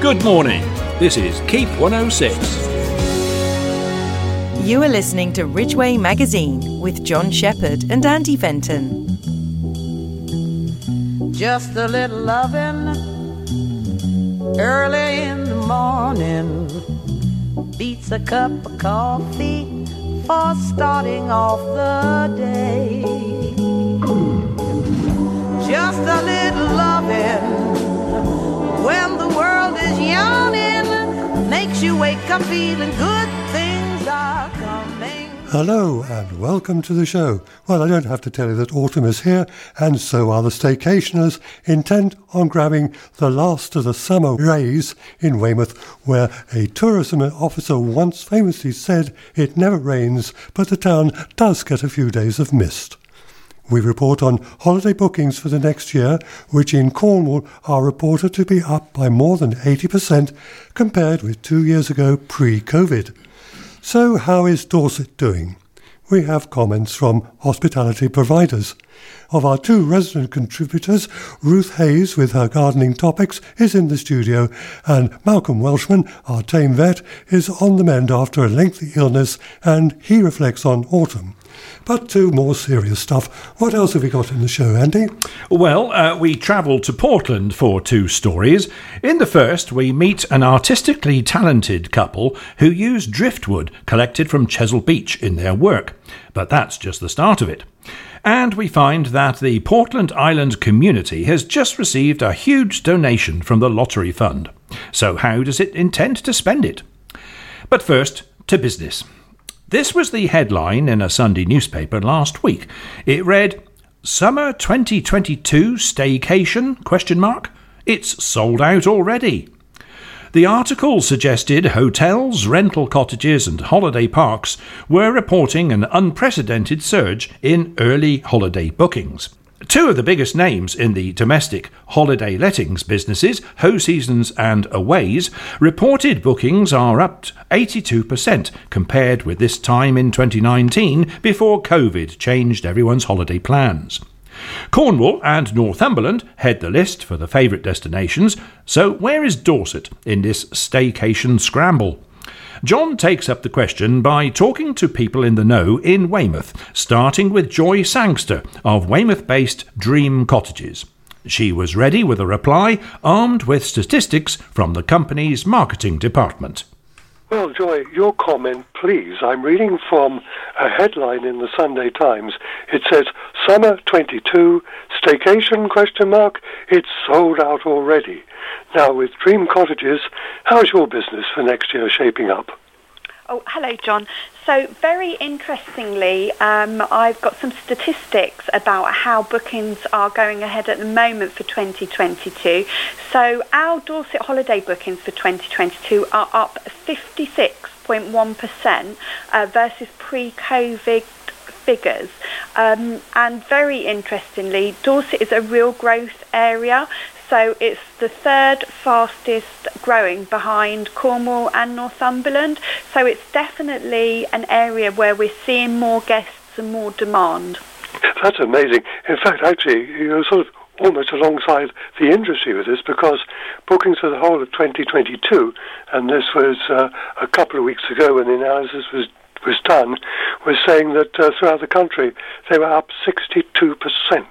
Good morning. This is Keep 106. You are listening to Ridgeway Magazine with John Shepherd and Andy Fenton. Just a little loving early in the morning beats a cup of coffee for starting off the day. Just a little loving when the world is yawning makes you wake up feeling good, things are coming. Hello and welcome to the show. Well, I don't have to tell you that autumn is here, and so are the staycationers, intent on grabbing the last of the summer rays in Weymouth, where a tourism officer once famously said it never rains, but the town does get a few days of mist. We report on holiday bookings for the next year, which in Cornwall are reported to be up by more than 80% compared with 2 years ago pre-COVID. So how is Dorset doing? We have comments from hospitality providers. Of our two resident contributors, Ruth Hayes with her gardening topics is in the studio, and Malcolm Welshman, our tame vet, is on the mend after a lengthy illness, and he reflects on autumn. But to more serious stuff. What else have we got in the show, Andy? Well, we travel to Portland for two stories. In the first, we meet an artistically talented couple who use driftwood collected from Chesil Beach in their work. But that's just the start of it. And we find that the Portland Island community has just received a huge donation from the Lottery Fund. So how does it intend to spend it? But first, to business. This was the headline in a Sunday newspaper last week. It read, "Summer 2022 staycation? It's sold out already." The article suggested hotels, rental cottages and holiday parks were reporting an unprecedented surge in early holiday bookings. Two of the biggest names in the domestic holiday lettings businesses, Ho Seasons and Aways, reported bookings are up 82% compared with this time in 2019 before COVID changed everyone's holiday plans. Cornwall and Northumberland head the list for the favourite destinations, so where is Dorset in this staycation scramble? John takes up the question by talking to people in the know in Weymouth, starting with Joy Sangster of Weymouth-based Dream Cottages. She was ready with a reply, armed with statistics from the company's marketing department. Well, Joy, your comment, please. I'm reading from a headline in the Sunday Times. It says, "Summer 22, staycation, ? It's sold out already." Now, with Dream Cottages, how's your business for next year shaping up? Oh, hello, John. So, very interestingly, I've got some statistics about how bookings are going ahead at the moment for 2022. So, our Dorset holiday bookings for 2022 are up 56.1% versus pre-COVID figures. And very interestingly, Dorset is a real growth area. So it's the third fastest growing behind Cornwall and Northumberland. So it's definitely an area where we're seeing more guests and more demand. That's amazing. In fact, actually, you're sort of almost alongside the industry with this, because bookings for the whole of 2022, and this was a couple of weeks ago when the analysis was done, was saying that throughout the country they were up 62%.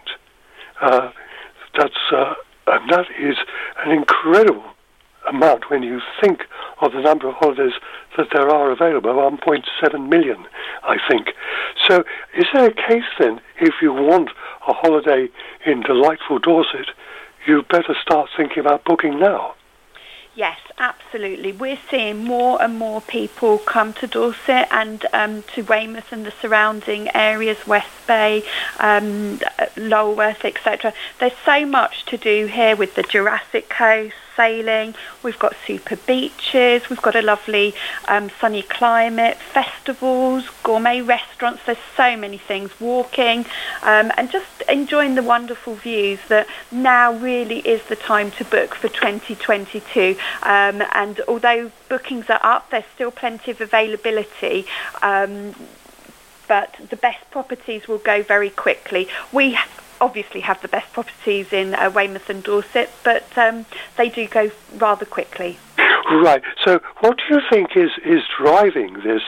And that is an incredible amount when you think of the number of holidays that there are available, 1.7 million, I think. So is there a case then, if you want a holiday in delightful Dorset, you better start thinking about booking now? Yes, absolutely. We're seeing more and more people come to Dorset and to Weymouth and the surrounding areas, West Bay, Lulworth, etc. There's so much to do here with the Jurassic Coast, sailing. We've got super beaches. We've got a lovely sunny climate, festivals, gourmet restaurants. There's so many things, walking, and just enjoying the wonderful views that now really is the time to book for 2022. And although bookings are up, there's still plenty of availability. But the best properties will go very quickly. We obviously have the best properties in Weymouth and Dorset, but they do go rather quickly. Right. So what do you think is driving this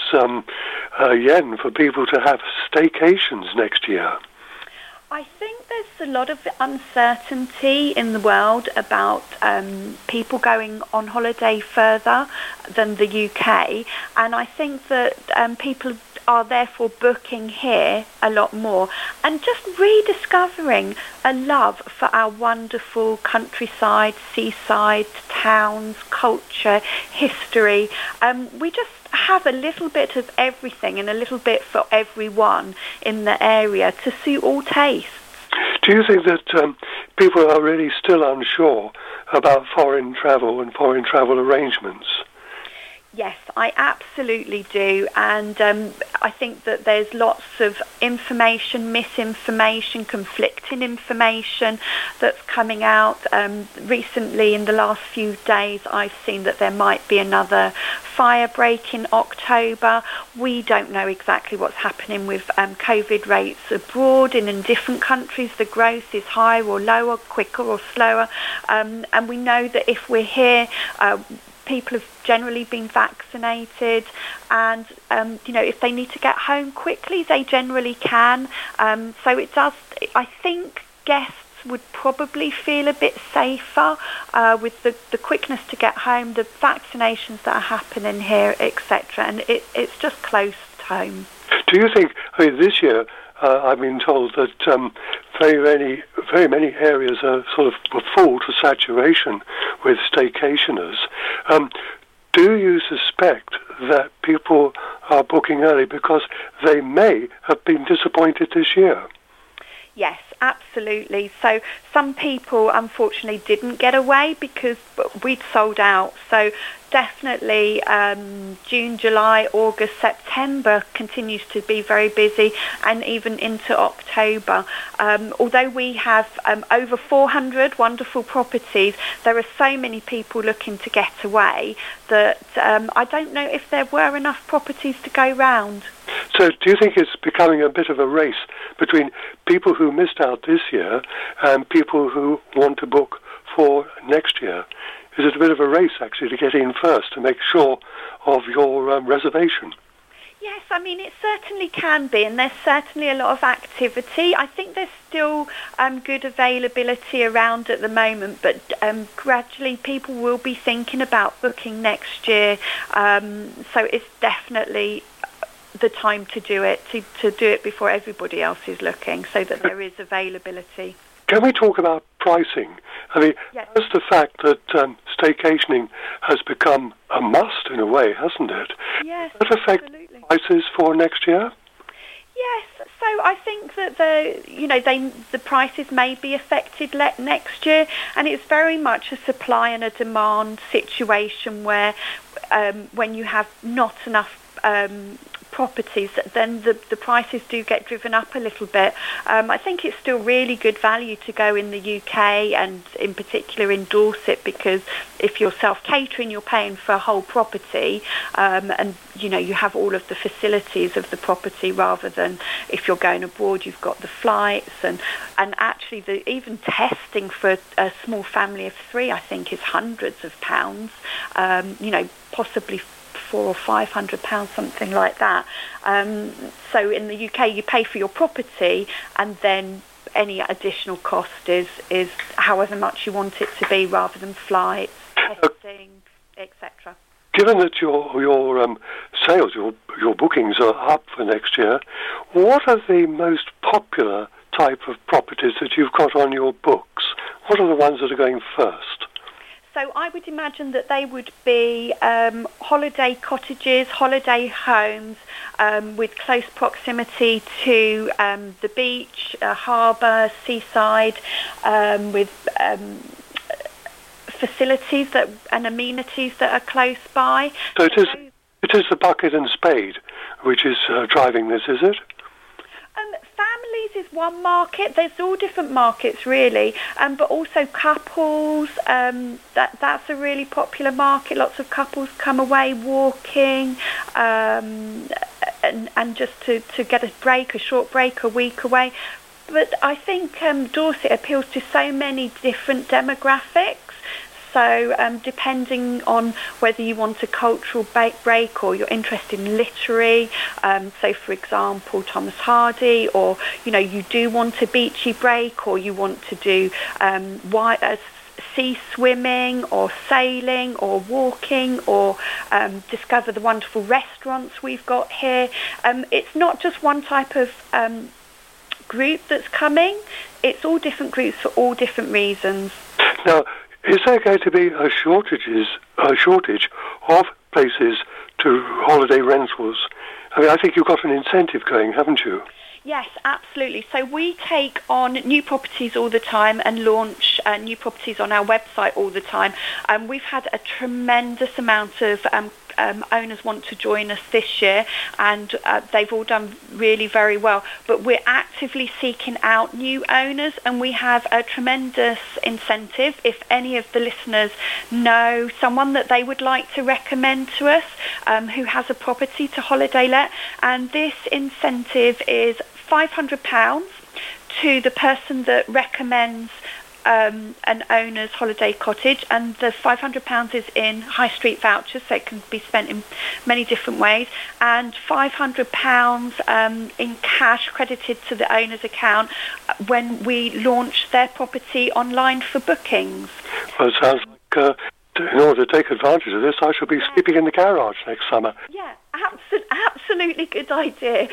yen for people to have staycations next year? I think there's a lot of uncertainty in the world about people going on holiday further than the UK, and I think that people are therefore booking here a lot more and just rediscovering a love for our wonderful countryside, seaside, towns, culture, history. We just have a little bit of everything and a little bit for everyone in the area to suit all tastes. Do you think that people are really still unsure about foreign travel and foreign travel arrangements? Yes, I absolutely do, and I think that there's lots of information, misinformation, conflicting information that's coming out. Recently, in the last few days, I've seen that there might be another fire break in October. We don't know exactly what's happening with COVID rates abroad and in different countries. The growth is higher or lower, quicker or slower, and we know that if we're here, people have generally been vaccinated, and if they need to get home quickly, they generally can. So it does. I think guests would probably feel a bit safer with the quickness to get home, the vaccinations that are happening here, etc. And it's just close to home. Do you think? I mean, this year I've been told that very many areas are sort of full to saturation with staycationers. Do you suspect that people are booking early because they may have been disappointed this year? Yes, absolutely. So some people unfortunately didn't get away because we'd sold out. So definitely June, July, August, September continues to be very busy, and even into October. Although we have over 400 wonderful properties, there are so many people looking to get away that I don't know if there were enough properties to go round. So do you think it's becoming a bit of a race between people who missed out this year and people who want to book for next year? Is it a bit of a race, actually, to get in first, to make sure of your reservation? Yes, I mean, it certainly can be, and there's certainly a lot of activity. I think there's still good availability around at the moment, but gradually people will be thinking about booking next year. So it's definitely the time to do it, to do it before everybody else is looking, so that there is availability. Can we talk about pricing? I mean, yes. That's the fact that staycationing has become a must in a way, hasn't it? Yes, does that affect absolutely. Prices for next year? Yes, so I think that the prices may be affected next year, and it's very much a supply and a demand situation where when you have not enough properties, then the prices do get driven up a little bit. I think it's still really good value to go in the UK, and in particular in Dorset, because if you're self-catering, you're paying for a whole property, and you have all of the facilities of the property, rather than if you're going abroad, you've got the flights, and actually even testing for a small family of 3, I think, is hundreds of pounds, possibly £400 or £500, something like that. So in the UK, you pay for your property, and then any additional cost is however much you want it to be, rather than flights, testing, etc. Given that your sales, your bookings are up for next year, what are the most popular type of properties that you've got on your books? What are the ones that are going first? So I would imagine that they would be holiday cottages, holiday homes with close proximity to the beach, harbour, seaside, with facilities and amenities that are close by. So it is the bucket and spade which is driving this, is it? Families is one market. There's all different markets, really, but also couples. That's a really popular market. Lots of couples come away walking, and just to get a short break, a week away. but I think Dorset appeals to so many different demographics. So depending on whether you want a cultural break or you're interested in literary, so for example Thomas Hardy, or you do want a beachy break, or you want to do sea swimming or sailing or walking, or discover the wonderful restaurants we've got here. It's not just one type of group that's coming. It's all different groups for all different reasons. Now, is there going to be a shortage of places to holiday rentals? I mean, I think you've got an incentive going, haven't you? Yes, absolutely. So we take on new properties all the time and launch new properties on our website all the time. We've had a tremendous amount of owners want to join us this year, and they've all done really very well. But we're actively seeking out new owners, and we have a tremendous incentive. If any of the listeners know someone that they would like to recommend to us who has a property to holiday let, and this incentive is £500 to the person that recommends an owner's holiday cottage, and the £500 is in high street vouchers, so it can be spent in many different ways, and £500 in cash credited to the owner's account when we launch their property online for bookings. Well, it sounds like in order to take advantage of this, I shall be sleeping in the garage next summer. Yeah, absolutely good idea.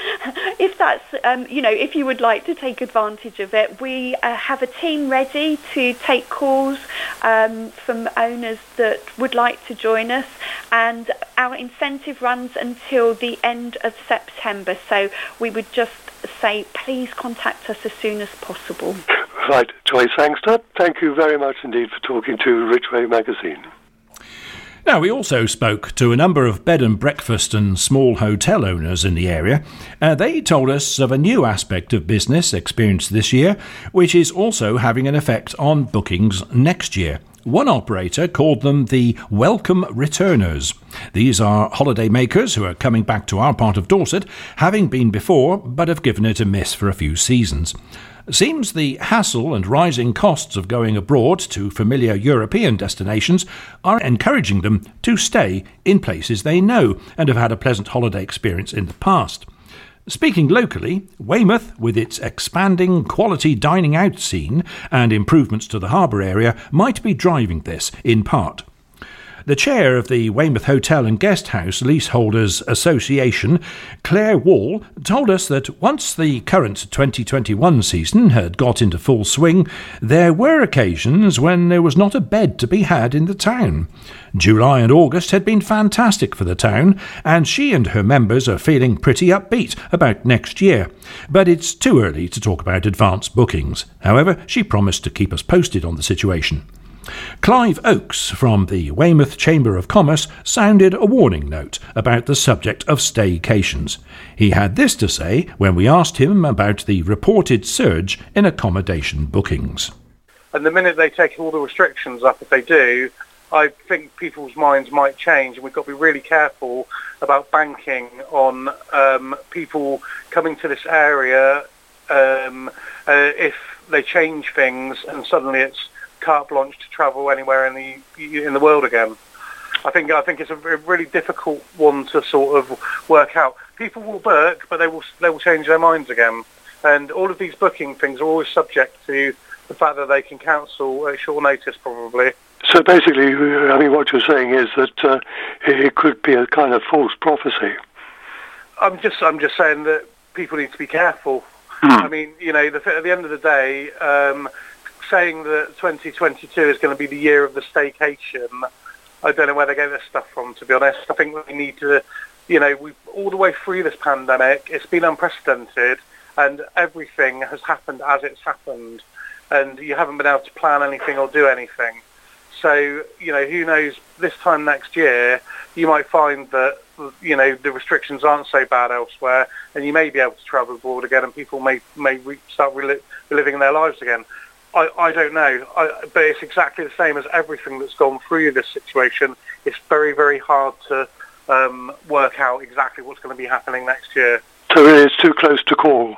If that's, if you would like to take advantage of it, we have a team ready to take calls from owners that would like to join us, and our incentive runs until the end of September. So we would just say, please contact us as soon as possible. Right, Joyce Sangster, thank you very much indeed for talking to Ridgeway Magazine. Now, we also spoke to a number of bed and breakfast and small hotel owners in the area. They told us of a new aspect of business experienced this year, which is also having an effect on bookings next year. One operator called them the Welcome Returners. These are holiday makers who are coming back to our part of Dorset, having been before, but have given it a miss for a few seasons. Seems the hassle and rising costs of going abroad to familiar European destinations are encouraging them to stay in places they know and have had a pleasant holiday experience in the past. Speaking locally, Weymouth, with its expanding quality dining out scene and improvements to the harbour area, might be driving this in part. The chair of the Weymouth Hotel and Guest House Leaseholders Association, Claire Wall, told us that once the current 2021 season had got into full swing, there were occasions when there was not a bed to be had in the town. July and August had been fantastic for the town, and she and her members are feeling pretty upbeat about next year. But it's too early to talk about advance bookings. However, she promised to keep us posted on the situation. Clive Oakes from the Weymouth Chamber of Commerce sounded a warning note about the subject of staycations. He had this to say when we asked him about the reported surge in accommodation bookings. And the minute they take all the restrictions up, if they do, I think people's minds might change, and we've got to be really careful about banking on people coming to this area if they change things and suddenly it's carte blanche to travel anywhere in the world again. I think it's a really difficult one to sort of work out. People will book, but they will change their minds again. And all of these booking things are always subject to the fact that they can cancel at short notice, probably. So basically, I mean, what you're saying is that it could be a kind of false prophecy. I'm just saying that people need to be careful. I mean, at the end of the day, saying that 2022 is going to be the year of the staycation, I don't know where they get this stuff from, to be honest. I think we need to, we've all the way through this pandemic, it's been unprecedented, and everything has happened as it's happened, and you haven't been able to plan anything or do anything. So, who knows, this time next year, you might find that, the restrictions aren't so bad elsewhere, and you may be able to travel abroad again, and people may start reliving their lives again. I don't know, but it's exactly the same as everything that's gone through this situation. It's very, very hard to work out exactly what's going to be happening next year. So it's too close to call.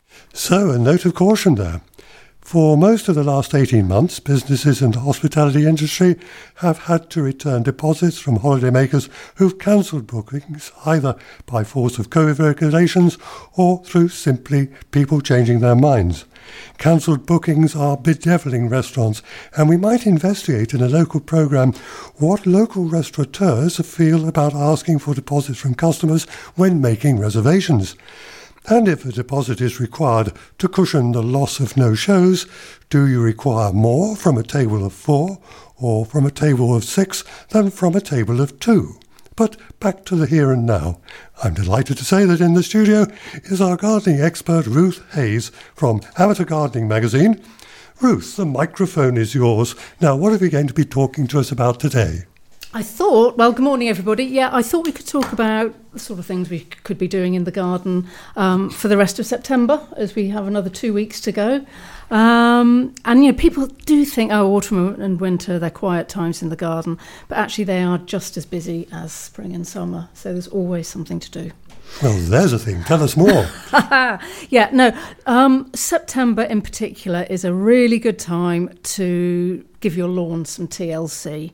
So, a note of caution there. For most of the last 18 months, businesses in the hospitality industry have had to return deposits from holidaymakers who've cancelled bookings, either by force of COVID regulations or through simply people changing their minds. Cancelled bookings are bedeviling restaurants, and we might investigate in a local programme what local restaurateurs feel about asking for deposits from customers when making reservations. And if a deposit is required to cushion the loss of no shows, do you require more from a table of 4 or from a table of 6 than from a table of 2? But back to the here and now. I'm delighted to say that in the studio is our gardening expert Ruth Hayes from Amateur Gardening Magazine. Ruth, the microphone is yours. Now, what are we going to be talking to us about today? Good morning everybody. Yeah, I thought we could talk about the sort of things we could be doing in the garden for the rest of September, as we have another 2 weeks to go. And people do think, autumn and winter, they're quiet times in the garden, but actually they are just as busy as spring and summer. So there's always something to do. Well, there's a thing. Tell us more. September in particular is a really good time to give your lawn some TLC.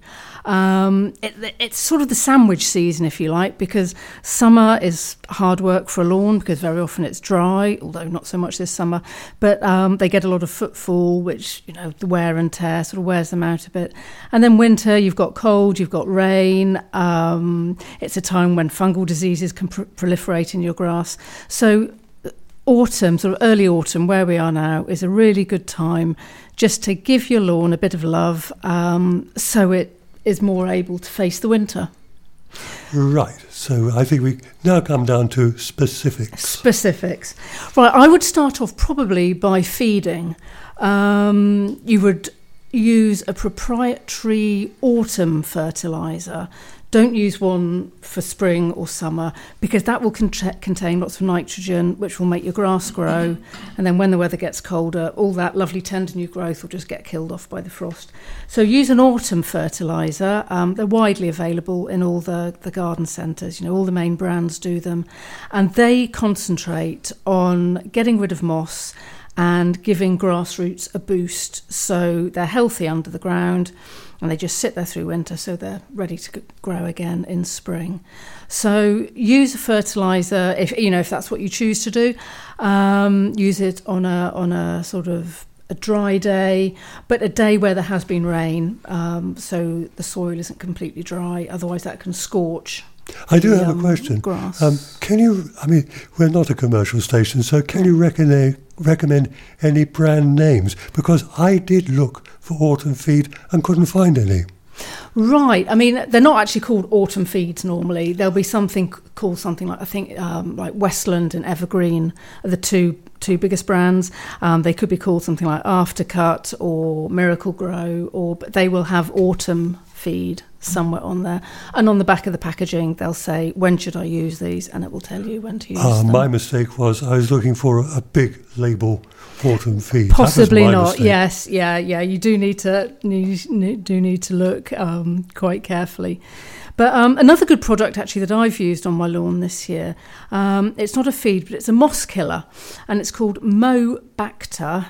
It's sort of the sandwich season, if you like, because summer is hard work for a lawn because very often it's dry, although not so much this summer. But they get a lot of footfall, which, the wear and tear sort of wears them out a bit. And then winter, you've got cold, you've got rain. It's a time when fungal diseases can proliferate in your grass. So autumn, sort of early autumn, where we are now, is a really good time just to give your lawn a bit of love so it is more able to face the winter. Right, so I think we now come down to specifics. Right, I would start off probably by feeding. You would use a proprietary autumn fertiliser. Don't use one for spring or summer because that will contain lots of nitrogen, which will make your grass grow. And then when the weather gets colder, all that lovely tender new growth will just get killed off by the frost. So use an autumn fertiliser. They're widely available in all the garden centres. All the main brands do them. And they concentrate on getting rid of moss and giving grass roots a boost so they're healthy under the ground. And they just sit there through winter, so they're ready to grow again in spring. So use a fertiliser if that's what you choose to do. Use it on a sort of a dry day, but a day where there has been rain, so the soil isn't completely dry. Otherwise, that can scorch. I do have a question. Grass. We're not a commercial station, so can you recommend any brand names? Because I did look for autumn feed and couldn't find any. Right. They're not actually called autumn feeds normally. There'll be something called something like, I think, like Westland and Evergreen are the two biggest brands. They could be called something like Aftercut or Miracle Grow, but they will have autumn feed somewhere on there. And on the back of the packaging, they'll say, when should I use these? And it will tell you when to use them. My mistake was I was looking for a big label autumn feed. Possibly not. Mistake. Yes. Yeah. You do need to look quite carefully. But another good product actually that I've used on my lawn this year, it's not a feed, but it's a moss killer, and it's called Mobacter,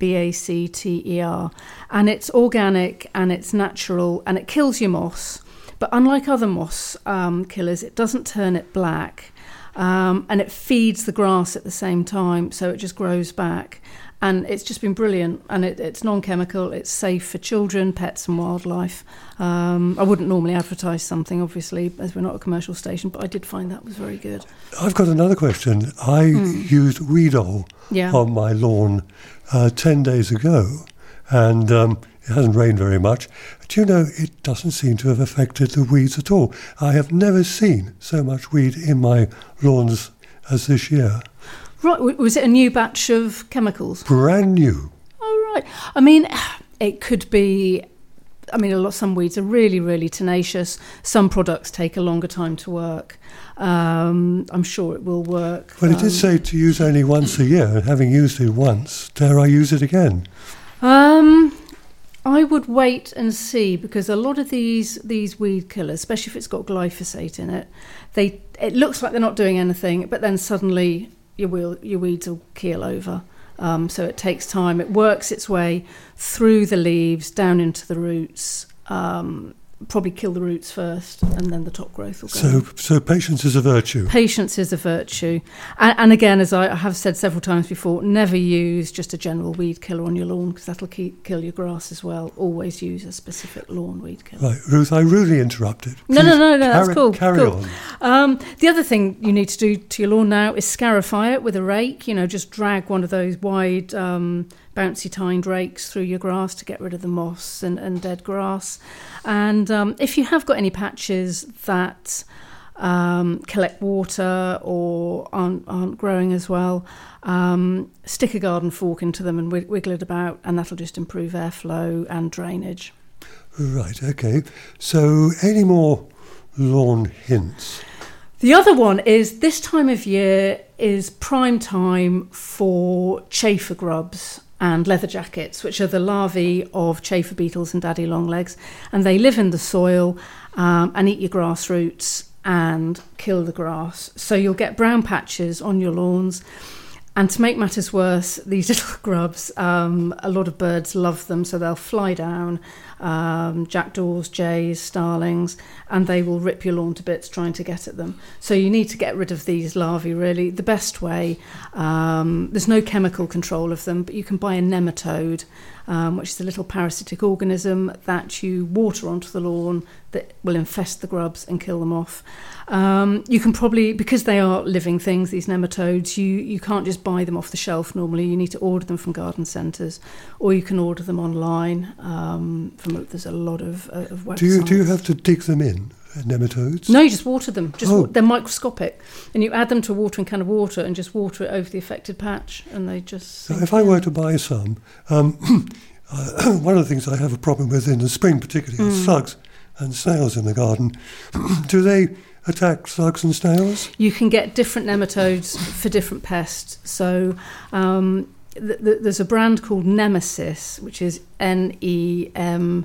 Mbacter, and it's organic and it's natural and it kills your moss. But unlike other moss killers, it doesn't turn it black, and it feeds the grass at the same time, so it just grows back. And it's just been brilliant, and it's non-chemical, it's safe for children, pets and wildlife. I wouldn't normally advertise something, obviously, as we're not a commercial station, but I did find that was very good. I've got another question. I used Weedol on my lawn 10 days ago, and it hasn't rained very much. Do you know, it doesn't seem to have affected the weeds at all. I have never seen so much weed in my lawns as this year. Right, was it a new batch of chemicals? Brand new. Oh, right. It could be... some weeds are really, really tenacious. Some products take a longer time to work. I'm sure it will work. Well, it did say to use only once a year, and having used it once, dare I use it again? I would wait and see, because a lot of these weed killers, especially if it's got glyphosate in it, it looks like they're not doing anything, but then suddenly your weeds will keel over. So it takes time. It works its way through the leaves, down into the roots. Probably kill the roots first, and then the top growth will go. So patience is a virtue. Patience is a virtue. And again, as I have said several times before, never use just a general weed killer on your lawn, because that'll kill your grass as well. Always use a specific lawn weed killer. Right, Ruth, I rudely interrupted. No, that's cool. Carry on. The other thing you need to do to your lawn now is scarify it with a rake. Just drag one of those wide bouncy tined rakes through your grass to get rid of the moss and dead grass. And if you have got any patches that collect water or aren't growing as well, stick a garden fork into them and wiggle it about, and that'll just improve airflow and drainage. Right, okay. So any more lawn hints? The other one is this time of year is prime time for chafer grubs and leather jackets, which are the larvae of chafer beetles and daddy longlegs, and they live in the soil and eat your grass roots and kill the grass. So you'll get brown patches on your lawns. And to make matters worse, these little grubs, a lot of birds love them, so they'll fly down, jackdaws, jays, starlings, and they will rip your lawn to bits trying to get at them. So you need to get rid of these larvae, really. The best way, there's no chemical control of them, but you can buy a nematode, which is a little parasitic organism that you water onto the lawn that will infest the grubs and kill them off. You can probably, because they are living things, these nematodes, you can't just buy them off the shelf normally. You need to order them from garden centres, or you can order them online. There's a lot of websites. Do you have to dig them in, nematodes? No, you just water them. They're microscopic, and you add them to a watering can of water and just water it over the affected patch, and they just... So if I were to buy some, one of the things I have a problem with in the spring particularly are slugs and snails in the garden. Do they attack slugs and snails? You can get different nematodes for different pests. So there's a brand called Nemesis, which is Nemays,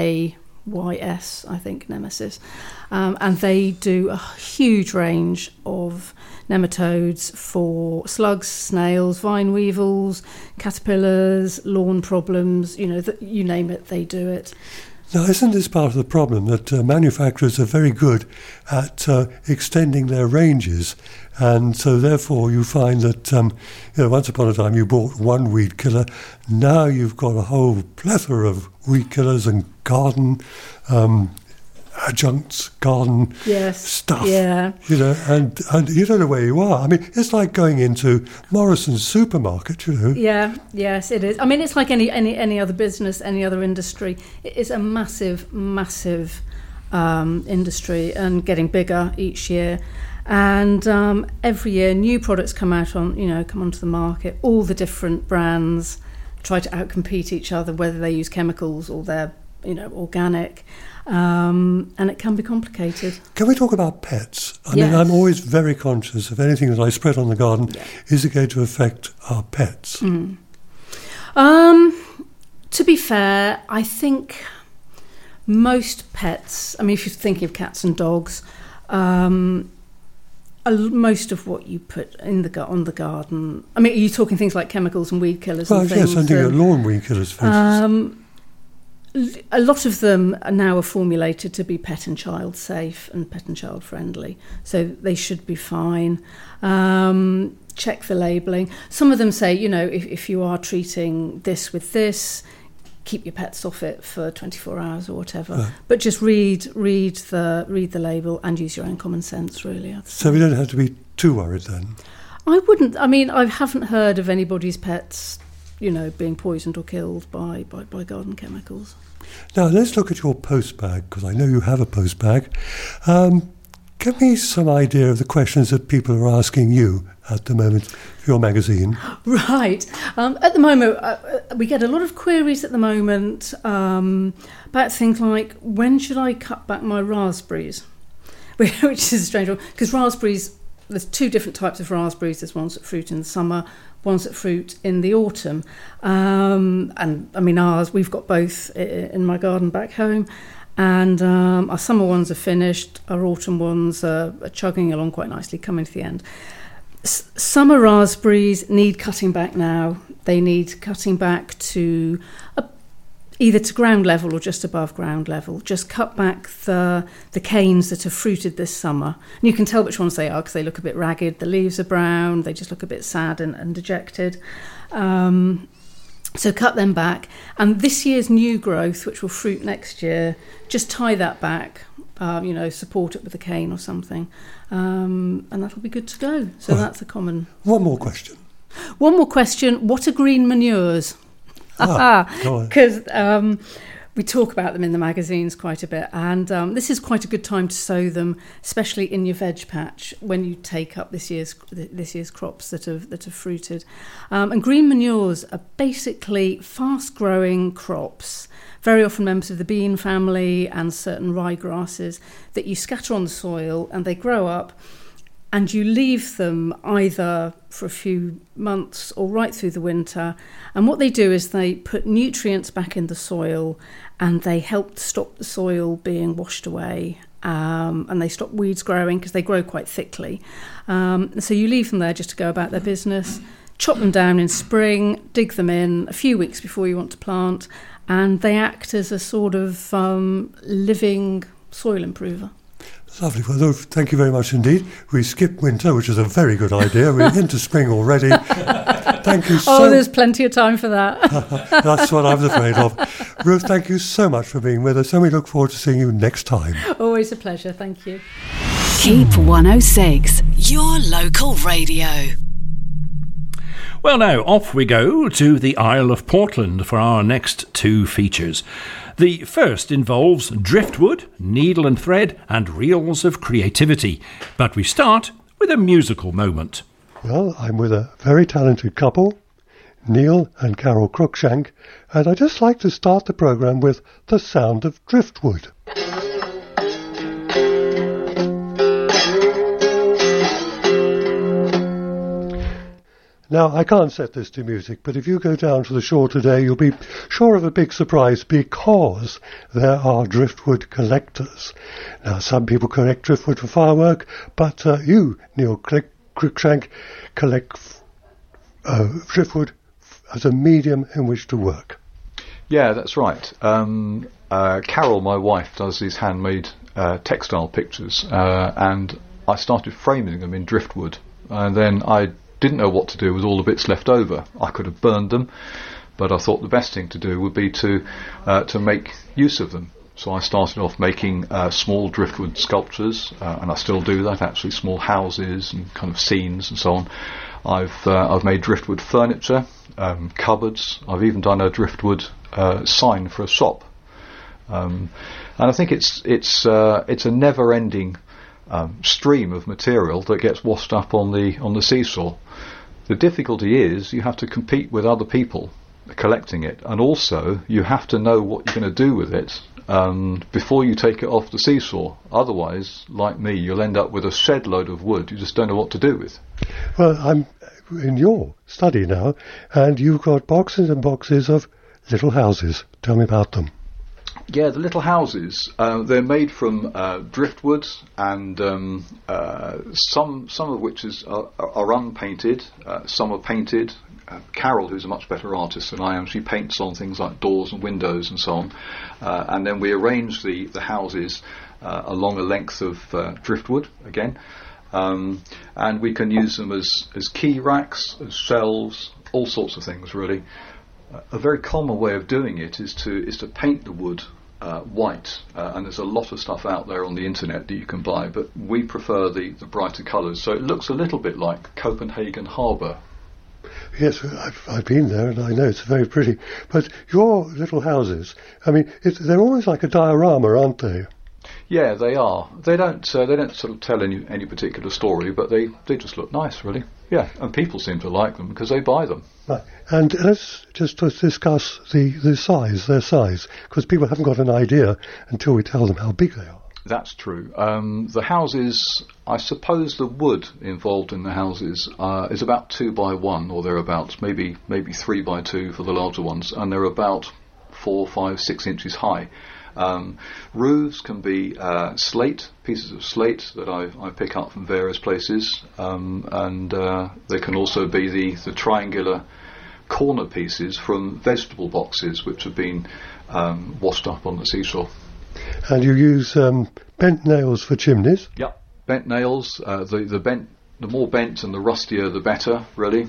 I think, Nemesis. And they do a huge range of nematodes for slugs, snails, vine weevils, caterpillars, lawn problems, you name it, they do it. Now, isn't this part of the problem, that manufacturers are very good at extending their ranges, and so therefore you find that once upon a time you bought one weed killer, now you've got a whole plethora of weed killers and garden adjuncts, garden stuff. Yeah. And you don't know where you are. I mean, it's like going into Morrison's supermarket, Yeah, yes, it is. I mean, it's like any other business, any other industry. It is a massive industry and getting bigger each year. And every year, new products come onto the market. All the different brands try to outcompete each other, whether they use chemicals or they're organic. And it can be complicated. Can we talk about pets? I mean, I'm always very conscious of anything that I spread on the garden. Is it going to affect our pets? To be fair, I think most pets, I mean, if you're thinking of cats and dogs, most of what you put on the garden, I mean, are you talking things like chemicals and weed killers and things? Yes, I'm thinking of lawn weed killers, for instance. A lot of them are formulated to be pet and child safe and pet and child friendly, so they should be fine. Check the labelling. Some of them say, if you are treating this with this, keep your pets off it for 24 hours or whatever. Right. But just read the label and use your own common sense, really. So we don't have to be too worried then? I wouldn't. I mean, I haven't heard of anybody's pets being poisoned or killed by garden chemicals. Now, let's look at your post bag, because I know you have a post bag. Give me some idea of the questions that people are asking you at the moment for your magazine. Right. At the moment, we get a lot of queries at the moment about things like, when should I cut back my raspberries? Which is a strange one, because raspberries, there's two different types of raspberries. There's ones that fruit in the summer, ones that fruit in the autumn. And I mean, we've got both in my garden back home. And our summer ones are finished. Our autumn ones are chugging along quite nicely, coming to the end. Summer raspberries need cutting back now. They need cutting back to either to ground level or just above ground level. Just cut back the canes that have fruited this summer. And you can tell which ones they are because they look a bit ragged. The leaves are brown. They just look a bit sad and dejected. So cut them back. And this year's new growth, which will fruit next year, just tie that back. Support it with a cane or something, and that'll be good to go. So that's a common. One more question. What are green manures? Because we talk about them in the magazines quite a bit, and this is quite a good time to sow them, especially in your veg patch when you take up this year's crops that have fruited. And green manures are basically fast-growing crops, very often members of the bean family and certain ryegrasses, that you scatter on the soil and they grow up, and you leave them either for a few months or right through the winter. And what they do is they put nutrients back in the soil and they help stop the soil being washed away, and they stop weeds growing because they grow quite thickly. So you leave them there just to go about their business, chop them down in spring, dig them in a few weeks before you want to plant, and they act as a sort of living soil improver. Lovely. Well, thank you very much indeed. We skipped winter, which is a very good idea. We're into spring already. Thank you so much. Oh, there's plenty of time for that. That's what I was afraid of. Ruth, thank you so much for being with us, and we look forward to seeing you next time. Always a pleasure. Thank you. Keep 106, your local radio. Well, now, off we go to the Isle of Portland for our next two features. The first involves driftwood, needle and thread, and reels of creativity. But we start with a musical moment. Well, I'm with a very talented couple, Neil and Carol Cruikshank, and I'd just like to start the programme with The Sound of Driftwood. Now, I can't set this to music, but if you go down to the shore today, you'll be sure of a big surprise because there are driftwood collectors. Now, some people collect driftwood for firework, but you, Neil Cruikshank, collect driftwood as a medium in which to work. Yeah, that's right. Carol, my wife, does these handmade textile pictures, and I started framing them in driftwood, and then I didn't know what to do with all the bits left over. I could have burned them, but I thought the best thing to do would be to make use of them. So I started off making small driftwood sculptures, and I still do that, actually, small houses and kind of scenes and so on. I've made driftwood furniture, cupboards. I've even done a driftwood sign for a shop, and I think it's a never-ending stream of material that gets washed up on the seashore. The difficulty is you have to compete with other people collecting it, and also you have to know what you're going to do with it before you take it off the seashore. Otherwise, like me, you'll end up with a shed load of wood you just don't know what to do with. Well, I'm in your study now, and you've got boxes and boxes of little houses. Tell me about them. Yeah, the little houses, they're made from driftwood, and some of which are unpainted, some are painted. Carol, who's a much better artist than I am, she paints on things like doors and windows and so on, and then we arrange the houses along a length of driftwood again, and we can use them as key racks, as shelves, all sorts of things really. A very common way of doing it is to paint the wood white, and there's a lot of stuff out there on the internet that you can buy, but we prefer the brighter colours, so it looks a little bit like Copenhagen Harbour. Yes, I've been there and I know it's very pretty. But your little houses, I mean, they're almost like a diorama, aren't they? Yeah, they are. They don't sort of tell any particular story, but they just look nice, really. Yeah, and people seem to like them because they buy them. Right. And let's discuss their size, because people haven't got an idea until we tell them how big they are. That's true. The houses, I suppose the wood involved in the houses is about 2 by 1 or thereabouts, maybe 3 by 2 for the larger ones, and they're about 4, 5, 6 inches high. Roofs can be slate, pieces of slate that I pick up from various places, and they can also be the triangular corner pieces from vegetable boxes which have been washed up on the seashore. And you use bent nails for chimneys? Yep, bent nails. The more bent and the rustier the better, really.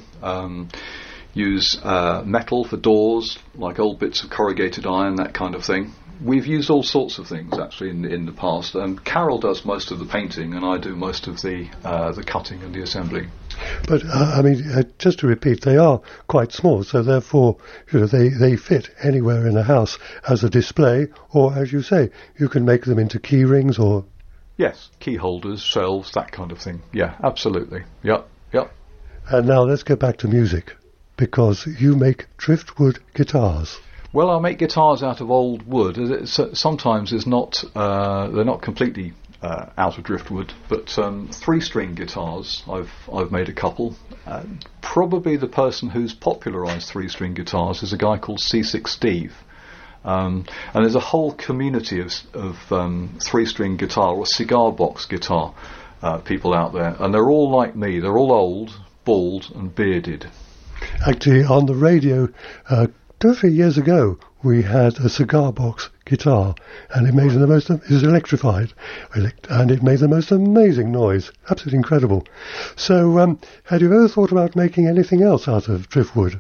Use metal for doors, like old bits of corrugated iron, that kind of thing. We've used all sorts of things, actually, in the past. Carol does most of the painting, and I do most of the cutting and the assembling. But, just to repeat, they are quite small, so therefore, they fit anywhere in a house as a display, or, as you say, you can make them into key rings or... Yes, key holders, shelves, that kind of thing. Yeah, absolutely. Yep. And now let's go back to music, because you make driftwood guitars. Well, I make guitars out of old wood. Sometimes they're not completely out of driftwood, but 3-string guitars, I've made a couple. Probably the person who's popularised 3-string guitars is a guy called C6 Steve. And there's a whole community of 3-string guitar or cigar box guitar people out there, and they're all like me. They're all old, bald and bearded. Actually, on the radio 2 or 3 years ago, we had a cigar box guitar, and it made it was electrified, and it made the most amazing noise. Absolutely incredible. So, had you ever thought about making anything else out of driftwood?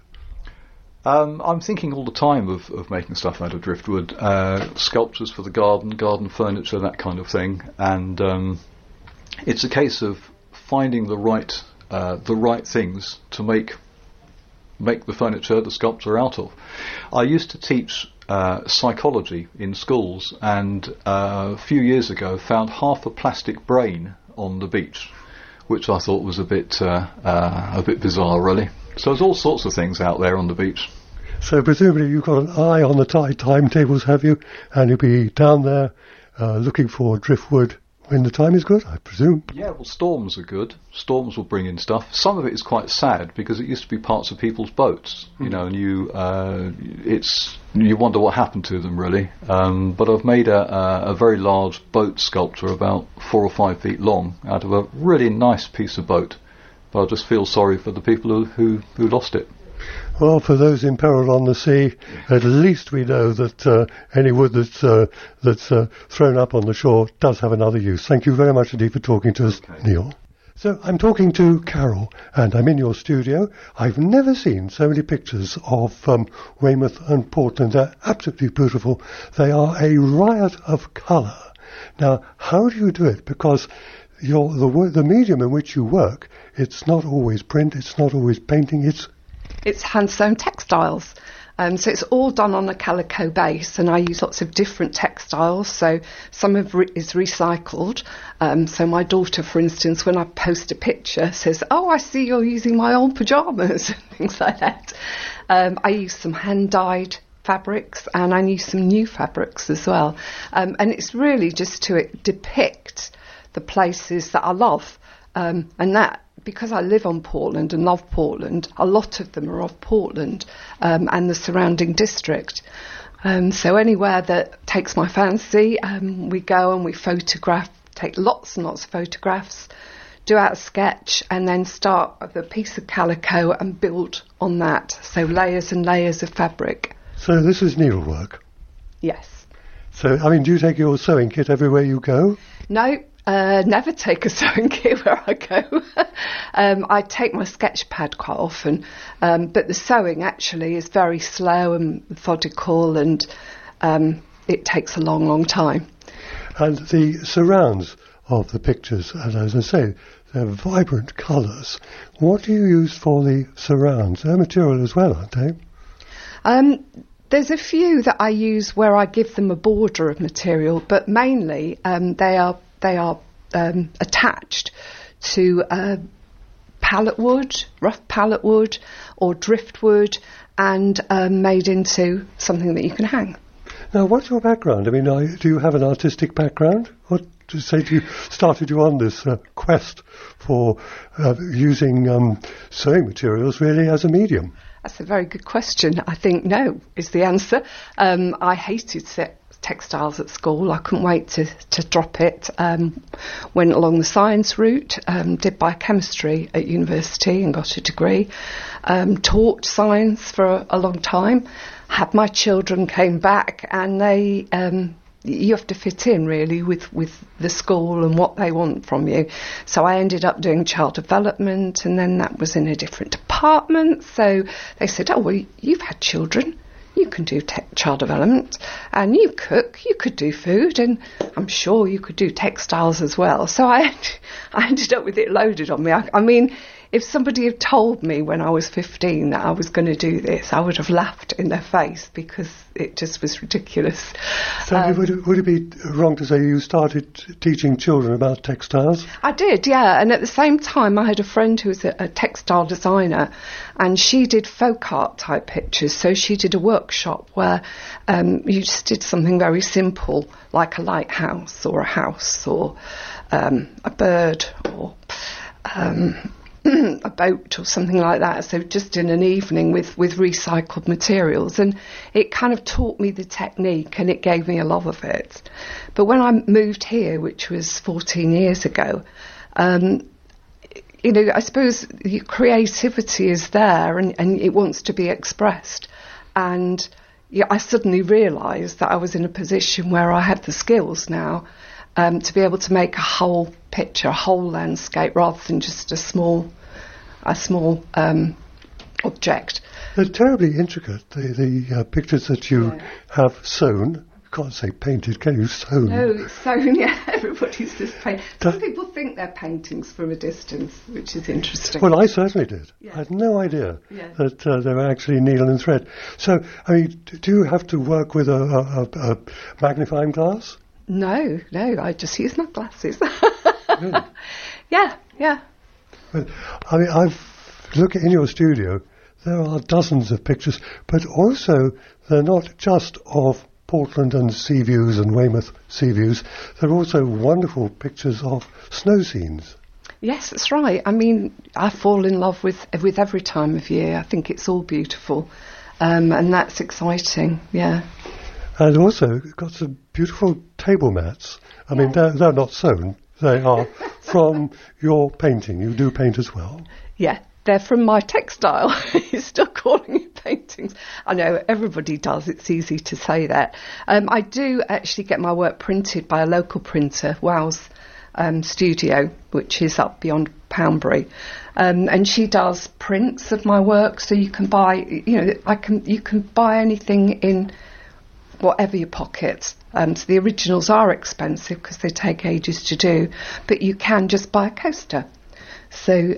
I'm thinking all the time of making stuff out of driftwood, sculptures for the garden furniture, that kind of thing, and it's a case of finding the right things to make the furniture, the sculpture out of. I used to teach psychology in schools, and a few years ago found half a plastic brain on the beach, which I thought was a bit bizarre, really. So there's all sorts of things out there on the beach. So presumably you've got an eye on the timetables, have you? And you'll be down there looking for driftwood when the time is good, I presume. Yeah, well, storms are good. Storms will bring in stuff. Some of it is quite sad because it used to be parts of people's boats, you know, and you wonder what happened to them, really. But I've made a very large boat sculpture, about 4 or 5 feet long, out of a really nice piece of boat. But I just feel sorry for the people who lost it. Well, for those imperiled on the sea, at least we know that any wood that's thrown up on the shore does have another use. Thank you very much indeed for talking to us, Neil. So I'm talking to Carol, and I'm in your studio. I've never seen so many pictures of Weymouth and Portland. They're absolutely beautiful. They are a riot of colour. Now, how do you do it? Because the medium in which you work, it's not always print, it's not always painting, it's hand-sewn textiles. So it's all done on a calico base, and I use lots of different textiles. So some of it is recycled. So my daughter, for instance, when I post a picture, says, "Oh, I see you're using my old pyjamas," and things like that. I use some hand-dyed fabrics, and I use some new fabrics as well. And it's really just to depict the places that I love, and that. Because I live on Portland and love Portland, a lot of them are of Portland and the surrounding district. So anywhere that takes my fancy, we go and we photograph, take lots and lots of photographs, do out a sketch, and then start with a piece of calico and build on that. So layers and layers of fabric. So this is needlework? Yes. So, do you take your sewing kit everywhere you go? No. Never take a sewing kit where I go. I take my sketch pad quite often, but the sewing actually is very slow and methodical, and it takes a long, long time. And the surrounds of the pictures, and as I say, they're vibrant colours. What do you use for the surrounds? They're material as well, aren't they? There's a few that I use where I give them a border of material, but mainly they are attached to pallet wood, rough pallet wood or driftwood, and made into something that you can hang. Now, what's your background? Do you have an artistic background? What started you on this quest for using sewing materials really as a medium? That's a very good question. I think no is the answer. I hated textiles at school. I couldn't wait to drop it. Went along the science route, did biochemistry at university and got a degree. Taught science for a long time. Had my children, came back, and they... you have to fit in really with the school and what they want from you. So I ended up doing child development, and then that was in a different department. So they said, oh, well, you've had children. You can do child development, and you cook, you could do food, and I'm sure you could do textiles as well. So I ended up with it loaded on me. I mean, if somebody had told me when I was 15 that I was going to do this, I would have laughed in their face because it just was ridiculous. So would it be wrong to say you started teaching children about textiles? I did, yeah. And at the same time, I had a friend who was a textile designer, and she did folk art type pictures. So she did a workshop where you just did something very simple, like a lighthouse or a house or a bird or... a boat or something like that, so just in an evening with recycled materials, and it kind of taught me the technique and it gave me a love of it. But when I moved here, which was 14 years ago, I suppose the creativity is there and it wants to be expressed, and I suddenly realised that I was in a position where I had the skills now to be able to make a whole picture, a whole landscape, rather than just a small object. They're terribly intricate, the pictures that you have sewn. You can't say painted, can you? Sewn. No, it's sewn, yeah. Everybody's just painting. Some people think they're paintings from a distance, which is interesting. Well, I certainly did. Yeah. I had no idea that they were actually needle and thread. So, I mean, do you have to work with a magnifying glass? No, I just use my glasses. Really? Yeah. Well, I mean, I've looked in your studio, there are dozens of pictures, but also they're not just of Portland and sea views and Weymouth sea views, they're also wonderful pictures of snow scenes. Yes, that's right. I mean, I fall in love with every time of year. I think it's all beautiful, and that's exciting, yeah. And also, got some beautiful table mats. I mean, they're not sewn. They are from your painting. You do paint as well. Yeah, they're from my textile. You're still calling it paintings. I know, everybody does. It's easy to say that. I do actually get my work printed by a local printer, Wow's Studio, which is up beyond Poundbury. And she does prints of my work, so you can buy, you can buy anything in whatever your pocket. So the originals are expensive because they take ages to do, but you can just buy a coaster. So,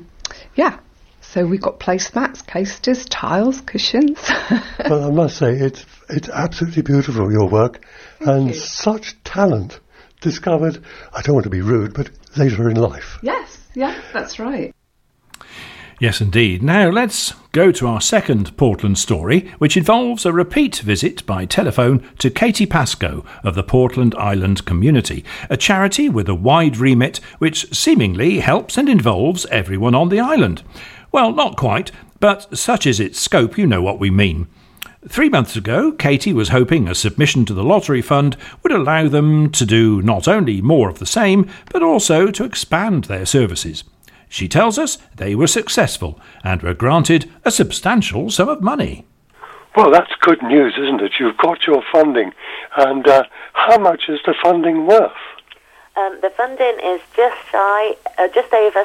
so we've got placemats, coasters, tiles, cushions. Well, I must say, it's absolutely beautiful, your work, and such talent discovered, I don't want to be rude, but later in life. Yes, yeah, that's right. Yes, indeed. Now let's go to our second Portland story, which involves a repeat visit by telephone to Katie Pascoe of the Portland Island Community, a charity with a wide remit which seemingly helps and involves everyone on the island. Well, not quite, but such is its scope, you know what we mean. 3 months ago, Katie was hoping a submission to the lottery fund would allow them to do not only more of the same, but also to expand their services. She tells us they were successful and were granted a substantial sum of money. Well, that's good news, isn't it? You've got your funding. And how much is the funding worth? The funding is just over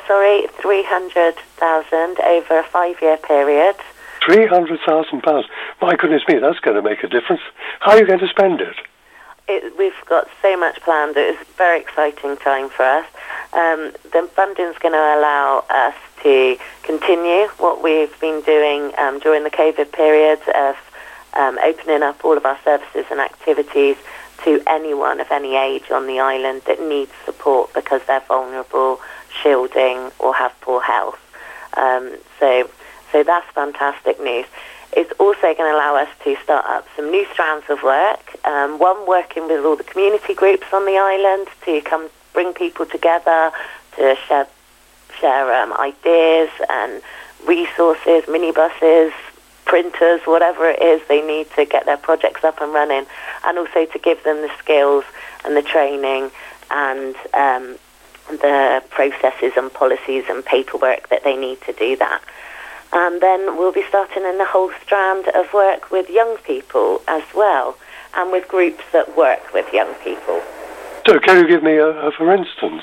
300,000 over a 5-year period. £300,000. My goodness me, that's going to make a difference. How are you going to spend it? We've got so much planned. It's a very exciting time for us. The funding's going to allow us to continue what we've been doing during the COVID period of opening up all of our services and activities to anyone of any age on the island that needs support because they're vulnerable, shielding, or have poor health. So that's fantastic news. It's also going to allow us to start up some new strands of work. One, working with all the community groups on the island to come bring people together to share ideas and resources, minibuses, printers, whatever it is they need to get their projects up and running, and also to give them the skills and the training and the processes and policies and paperwork that they need to do that. And then we'll be starting in the whole strand of work with young people as well, and with groups that work with young people. So can you give me a for instance?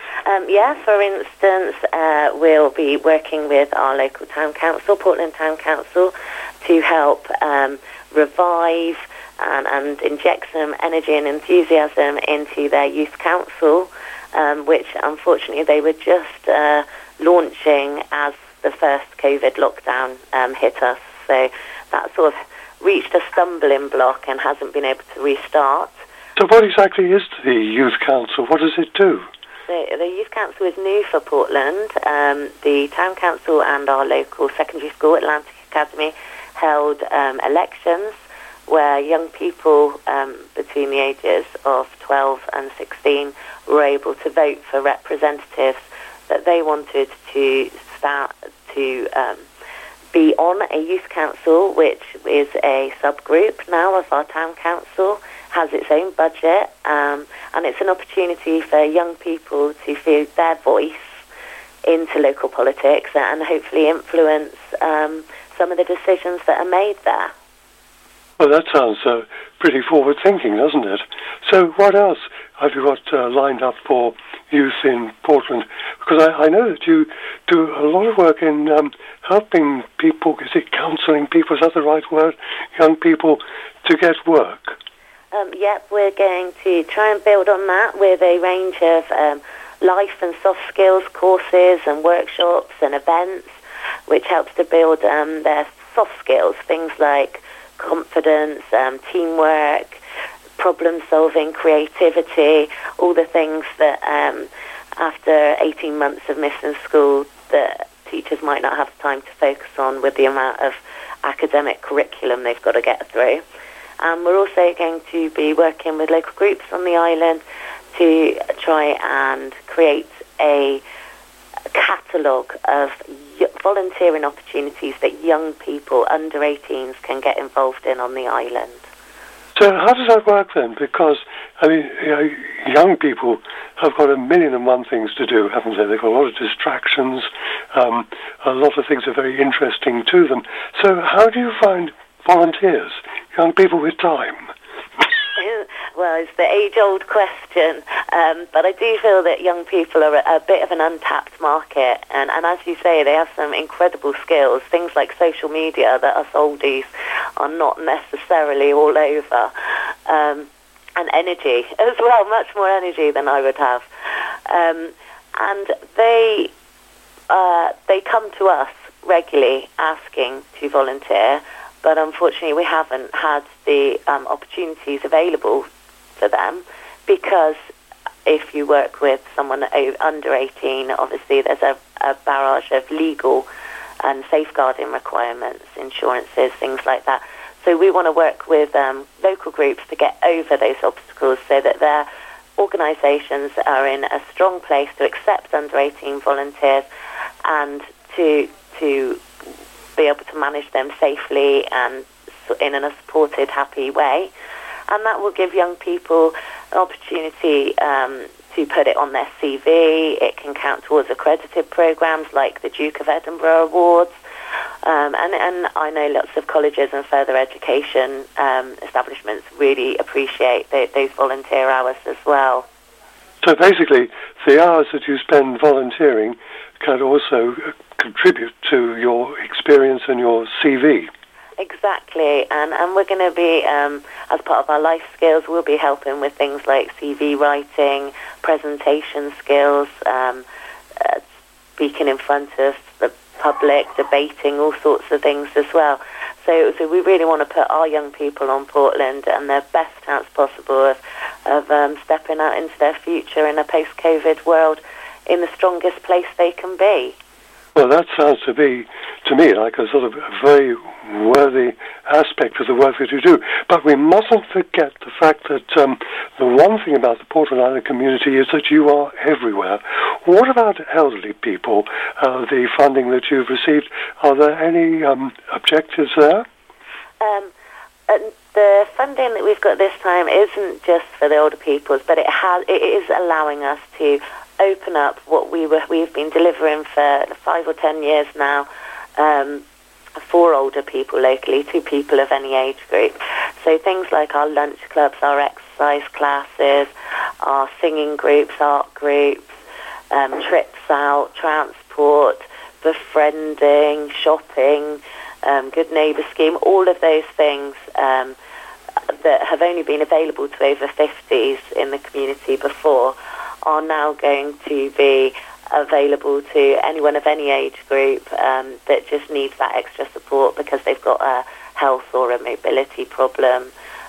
For instance, we'll be working with our local town council, Portland Town Council, to help revive and inject some energy and enthusiasm into their youth council, which unfortunately they were just launching as the first COVID lockdown hit us. So that sort of reached a stumbling block and hasn't been able to restart. So what exactly is the Youth Council? What does it do? The Youth Council is new for Portland. The Town Council and our local secondary school, Atlantic Academy, held elections where young people between the ages of 12 and 16 were able to vote for representatives that they wanted to start to be on a youth council, which is a subgroup now of our town council, has its own budget, and it's an opportunity for young people to feel their voice into local politics and hopefully influence some of the decisions that are made there. Well, that sounds pretty forward-thinking, doesn't it? So what else have you got lined up for youth in Portland? Because I know that you do a lot of work in helping people, is it counselling people, is that the right word, young people to get work? Yep, we're going to try and build on that with a range of life and soft skills courses and workshops and events, which helps to build their soft skills, things like confidence, teamwork, problem-solving, creativity, all the things that after 18 months of missing school that teachers might not have time to focus on with the amount of academic curriculum they've got to get through. We're also going to be working with local groups on the island to try and create a catalogue of volunteering opportunities that young people under 18s can get involved in on the island. So how does that work then? Because, I mean, young people have got 1,000,001 things to do, haven't they? They've got a lot of distractions. A lot of things are very interesting to them. So how do you find volunteers, young people with time? Well, it's the age-old question, but I do feel that young people are a bit of an untapped market, and as you say, they have some incredible skills, things like social media that us oldies are not necessarily all over, and energy as well, much more energy than I would have. And they come to us regularly asking to volunteer, but unfortunately we haven't had the opportunities available for them, because if you work with someone under 18, obviously there's a barrage of legal and safeguarding requirements, insurances, things like that. So we want to work with local groups to get over those obstacles so that their organisations are in a strong place to accept under 18 volunteers and to be able to manage them safely and in a supported, happy way. And that will give young people an opportunity to put it on their CV. It can count towards accredited programmes like the Duke of Edinburgh Awards. And I know lots of colleges and further education establishments really appreciate those volunteer hours as well. So basically, the hours that you spend volunteering can also contribute to your experience and your CV. Exactly, and we're going to be, as part of our life skills, we'll be helping with things like CV writing, presentation skills, speaking in front of the public, debating, all sorts of things as well. So we really want to put our young people on Portland and their best chance possible of stepping out into their future in a post-COVID world in the strongest place they can be. Well, that sounds to me like a sort of very worthy aspect of the work that you do. But we mustn't forget the fact that the one thing about the Portland Island community is that you are everywhere. What about elderly people? The funding that you've received, are there any objectives there? The funding that we've got this time isn't just for the older peoples, but it is allowing us to open up what we've been delivering for 5 or 10 years now for older people locally to people of any age group. So things like our lunch clubs, our exercise classes, our singing groups, art groups, trips out, transport, befriending, shopping, Good Neighbour Scheme, all of those things that have only been available to over 50s in the community before are now going to be available to anyone of any age group that just needs that extra support because they've got a health or a mobility problem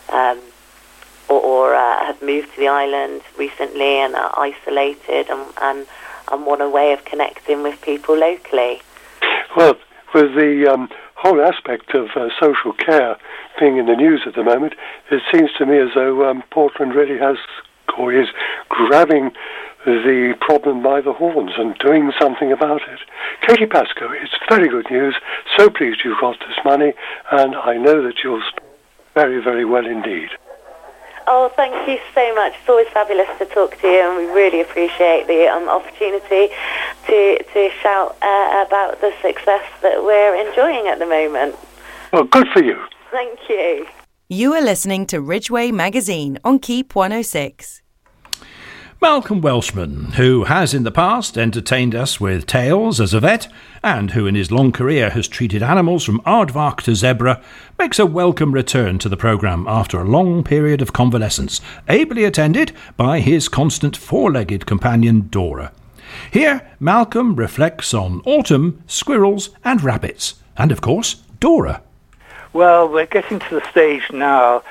or have moved to the island recently and are isolated and want a way of connecting with people locally. Well, with the whole aspect of social care being in the news at the moment, it seems to me as though Portland really has, or is, grabbing the problem by the horns and doing something about it. Katie Pascoe, it's very good news. So pleased you've got this money, and I know that you'll spend very, very well indeed. Oh, thank you so much. It's always fabulous to talk to you, and we really appreciate the opportunity to shout about the success that we're enjoying at the moment. Well, good for you. Thank you. You are listening to Ridgeway Magazine on Keep 106. Malcolm Welshman, who has in the past entertained us with tales as a vet, and who in his long career has treated animals from aardvark to zebra, makes a welcome return to the programme after a long period of convalescence, ably attended by his constant four-legged companion Dora. Here, Malcolm reflects on autumn, squirrels and rabbits, and of course, Dora. Well, we're getting to the stage now,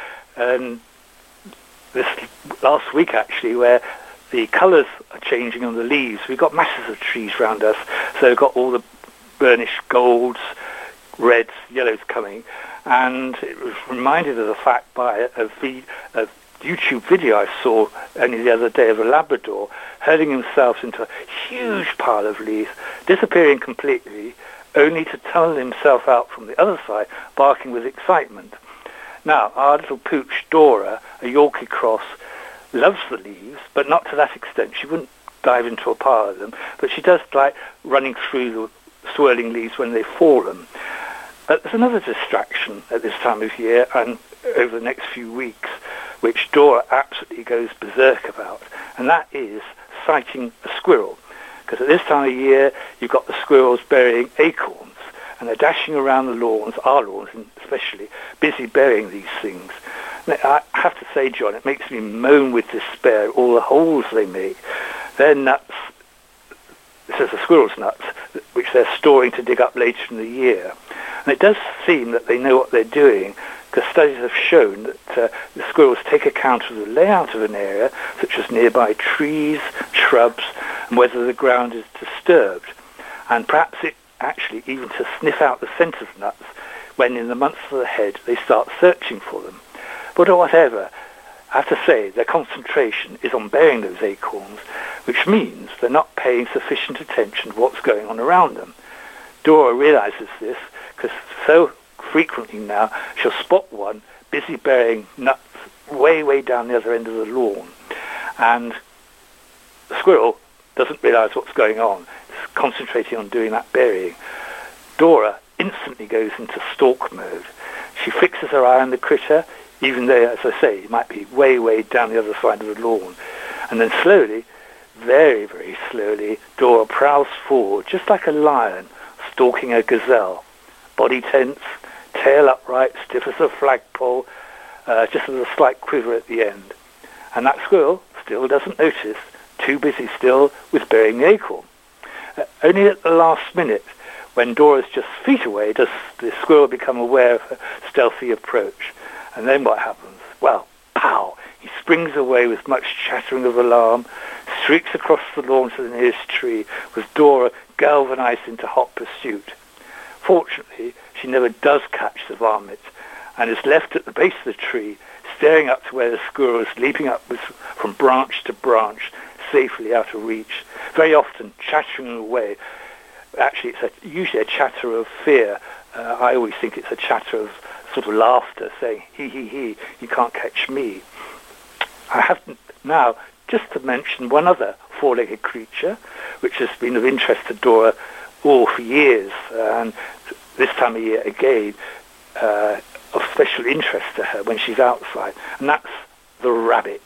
this last week actually, where the colours are changing on the leaves. We've got masses of trees around us, so we've got all the burnished golds, reds, yellows coming, and it was reminded of the fact by a YouTube video I saw only the other day of a Labrador hurling himself into a huge pile of leaves, disappearing completely, only to tunnel himself out from the other side, barking with excitement. Now, our little pooch Dora, a Yorkie cross, loves the leaves, but not to that extent. She wouldn't dive into a pile of them, but she does like running through the swirling leaves when they've fallen. But there's another distraction at this time of year and over the next few weeks, which Dora absolutely goes berserk about, and that is sighting a squirrel. Because at this time of year, you've got the squirrels burying acorns, and they're dashing around the lawns, our lawns especially, busy burying these things. I have to say, John, it makes me moan with despair, all the holes they make. They're nuts. This is the squirrel's nuts, which they're storing to dig up later in the year. And it does seem that they know what they're doing, because studies have shown that the squirrels take account of the layout of an area, such as nearby trees, shrubs, and whether the ground is disturbed. And perhaps it actually even to sniff out the scent of nuts when in the months ahead they start searching for them. But whatever, I have to say their concentration is on burying those acorns, which means they're not paying sufficient attention to what's going on around them. Dora realises this because so frequently now she'll spot one busy burying nuts way down the other end of the lawn, and the squirrel doesn't realise what's going on. It's concentrating on doing that burying. Dora instantly goes into stalk mode. She fixes her eye on the critter, even though, as I say, it might be way down the other side of the lawn. And then slowly, very slowly, Dora prowls forward, just like a lion stalking a gazelle. Body tense, tail upright, stiff as a flagpole, just with a slight quiver at the end. And that squirrel still doesn't notice, too busy still with burying the acorn. Only at the last minute, when Dora's just feet away, does the squirrel become aware of her stealthy approach. And then what happens? Well, pow! He springs away with much chattering of alarm, streaks across the lawn to the nearest tree, with Dora galvanized into hot pursuit. Fortunately, she never does catch the varmint, and is left at the base of the tree, staring up to where the squirrel is leaping upwards from branch to branch, safely out of reach. very often chattering away. Actually, it's usually a chatter of fear. I always think it's a chatter of sort of laughter, saying, "He, you can't catch me." I have now just to mention one other four-legged creature, which has been of interest to Dora all for years, and this time of year again, of special interest to her when she's outside, and that's the rabbit.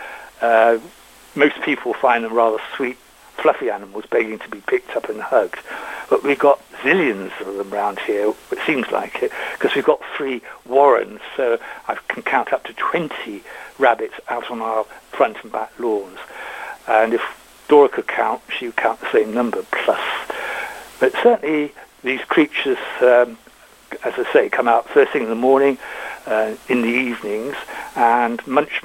Most people find them rather sweet, fluffy animals begging to be picked up and hugged, but we've got zillions of them around here, it seems like it, because we've got 3 warrens, so I can count up to 20 rabbits out on our front and back lawns. And if Dora could count, she would count the same number plus. But certainly these creatures, as I say, come out first thing in the morning, in the evenings, and munch,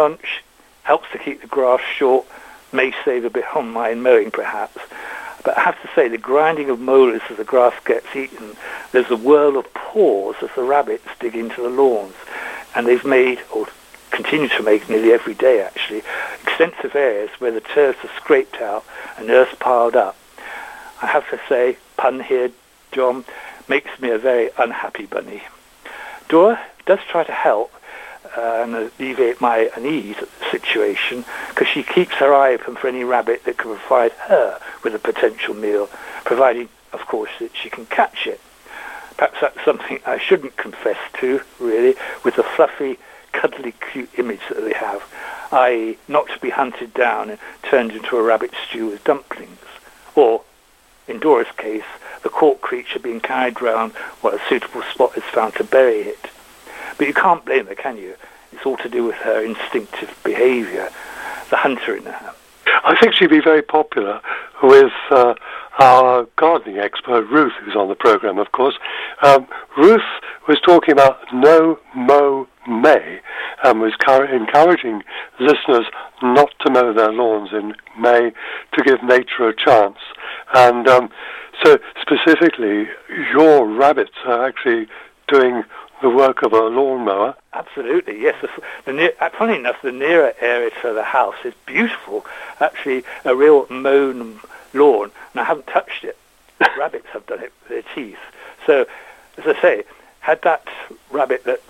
helps to keep the grass short, may save a bit on my mowing perhaps. But I have to say, the grinding of molars as the grass gets eaten, there's a whirl of paws as the rabbits dig into the lawns. And they've made, or continue to make nearly every day actually, extensive areas where the turfs are scraped out and earth piled up. I have to say, pun here, John, makes me a very unhappy bunny. Dora does try to help and alleviate my unease at the situation, because she keeps her eye open for any rabbit that could provide her with a potential meal, providing, of course, that she can catch it. Perhaps that's something I shouldn't confess to, really, with the fluffy, cuddly, cute image that they have, i.e. not to be hunted down and turned into a rabbit stew with dumplings, or, in Dora's case, the caught creature being carried round while a suitable spot is found to bury it. But you can't blame her, can you? It's all to do with her instinctive behaviour, the hunter in her. I think she'd be very popular with our gardening expert, Ruth, who's on the programme, of course. Ruth was talking about No Mow May and was encouraging listeners not to mow their lawns in May to give nature a chance. And so specifically, your rabbits are actually doing the work of a lawnmower. Absolutely, yes. Funny enough, the nearer area to the house is beautiful. Actually, a real mown lawn, and I haven't touched it. Rabbits have done it with their teeth. So, as I say, had that rabbit that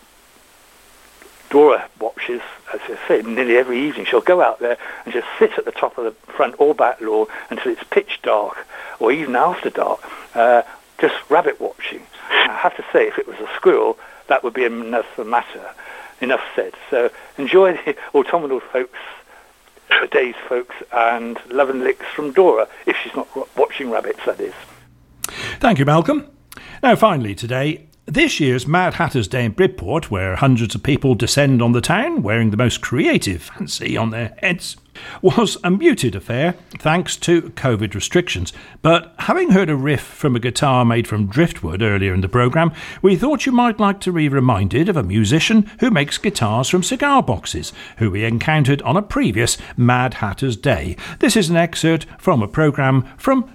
Dora watches, as I say, nearly every evening, she'll go out there and just sit at the top of the front or back lawn until it's pitch dark, or even after dark, just rabbit watching. And I have to say, if it was a squirrel, that would be enough matter. Enough said. So enjoy the autumnal folks, the day's folks, and love and licks from Dora, if she's not watching rabbits, that is. Thank you, Malcolm. Now, finally today, this year's Mad Hatter's Day in Bridport, where hundreds of people descend on the town wearing the most creative fancy on their heads, was a muted affair thanks to COVID restrictions. But having heard a riff from a guitar made from driftwood earlier in the programme, we thought you might like to be reminded of a musician who makes guitars from cigar boxes, who we encountered on a previous Mad Hatter's Day. This is an excerpt from a programme from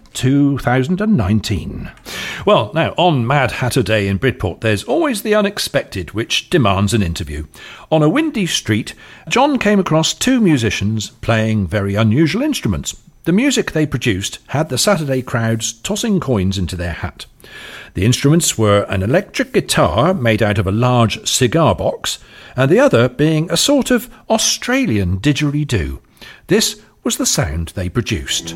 2019. Well, now, on Mad Hatter Day in Bridport, there's always the unexpected, which demands an interview. On a windy street, John came across 2 musicians playing very unusual instruments. The music they produced had the Saturday crowds tossing coins into their hat. The instruments were an electric guitar made out of a large cigar box, and the other being a sort of Australian didgeridoo. This was the sound they produced.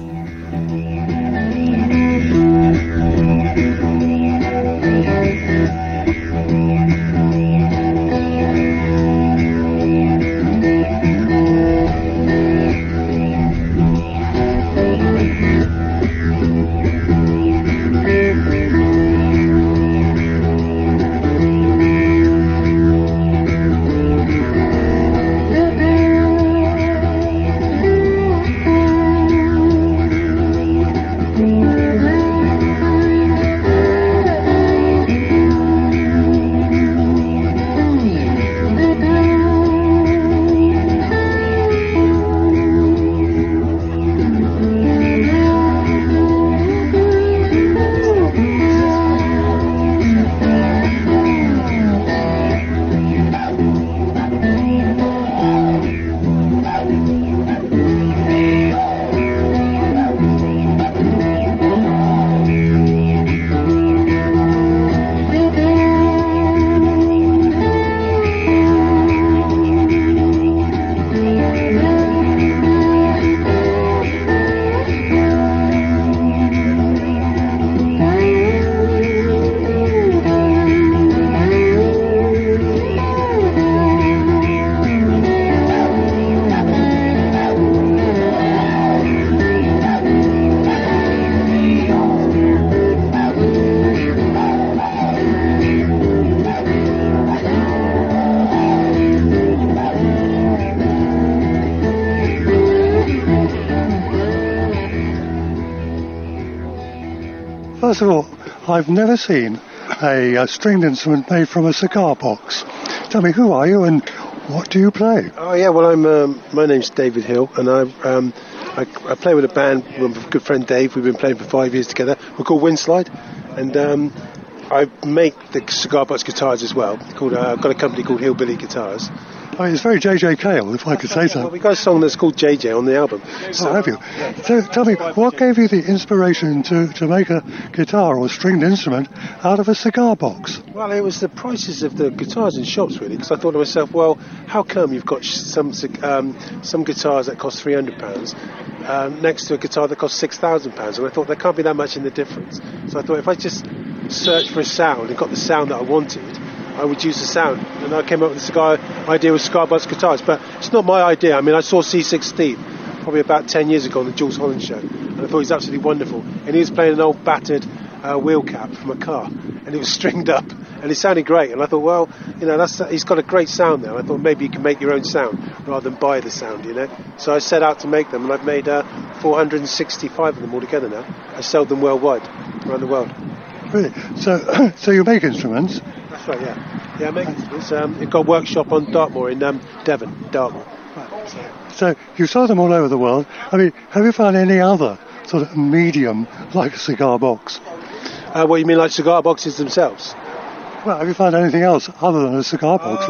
first of all, I've never seen a stringed instrument made from a cigar box. Tell me, who are you and what do you play? Oh yeah, well my name's David Hill, and I play with a band with my good friend Dave. We've been playing for 5 years together. We're called Windslide, and I make the cigar box guitars as well. I've got a company called Hillbilly Guitars. Oh, it's very J.J. Cale, if I could say so. Well, we got a song that's called JJ on the album. So, have you? So, tell me, what gave you the inspiration to make a guitar or stringed instrument out of a cigar box? Well, it was the prices of the guitars in shops, really, because I thought to myself, well, how come you've got some guitars that cost £300 next to a guitar that costs £6,000? And I thought there can't be that much in the difference. So I thought if I just searched for a sound and got the sound that I wanted, I would use the sound, and I came up with the idea with cigar box guitars. But it's not my idea. I mean, I saw C6 Steve probably about 10 years ago on the Jules Holland show, and I thought he was absolutely wonderful. And he was playing an old battered wheel cap from a car, and it was stringed up, and it sounded great. And I thought, well, he's got a great sound there. I thought maybe you can make your own sound rather than buy the sound, So I set out to make them, and I've made 465 of them altogether now. I sold them worldwide, around the world. Really? So you make instruments? That's right, yeah. Yeah, I make instruments. I've got a workshop on Dartmoor in Devon, Dartmoor. Right. So you sell them all over the world. I mean, have you found any other sort of medium like a cigar box? What you mean, like cigar boxes themselves? Well, have you found anything else other than a cigar box?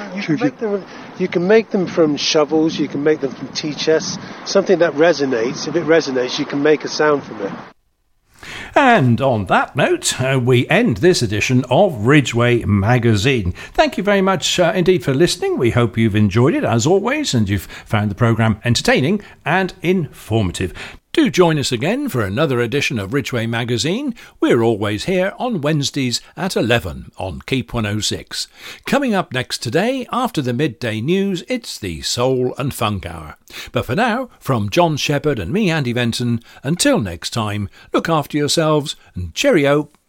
You can make them from shovels, you can make them from tea chests, something that resonates. If it resonates, you can make a sound from it. And on that note, we end this edition of Ridgeway Magazine. Thank you very much indeed for listening. We hope you've enjoyed it as always, and you've found the programme entertaining and informative. Do join us again for another edition of Ridgeway Magazine. We're always here on Wednesdays at 11 on Keep 106. Coming up next today, after the midday news, it's the Soul and Funk Hour. But for now, from John Shepherd and me, Andy Venton, until next time, look after yourselves and cheerio.